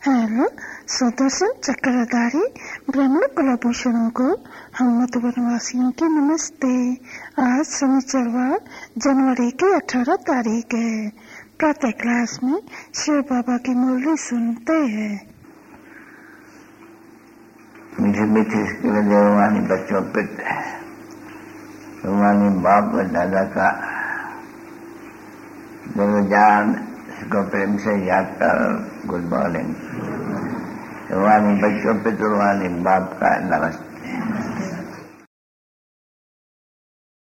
Hello Sudarshan चक्रधारी ब्राह्मण कुलभूषणों को हम मधुबनवासियों की नमस्ते। आज शनिचरवार जनवरी की 18 तारीख है। प्रातः क्लास में शिव बाबा की मुरली सुनते हैं। मीठी मीठी रूहानी बच्चों पे रूहानी बाप और दादा का जान को प्रेम से याद कर। Good morning. रूहानी बच्चों पे तो रूहानी बाप का नमस्ते।